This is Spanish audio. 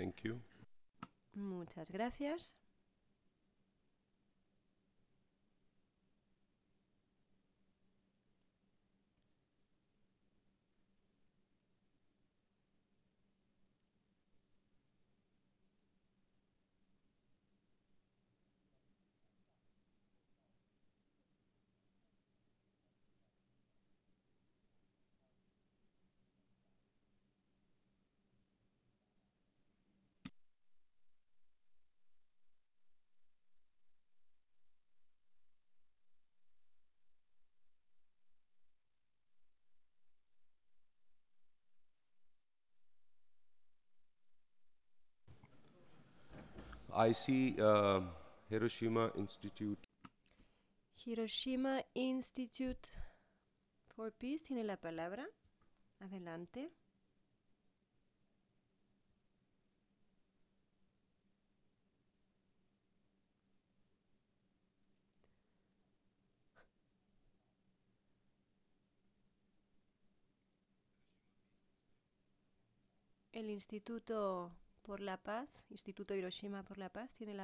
Thank you. Muchas gracias. I see Hiroshima Institute. Hiroshima Institute for Peace tiene la palabra. Adelante. El Instituto por la Paz, Instituto Hiroshima por la Paz, tiene la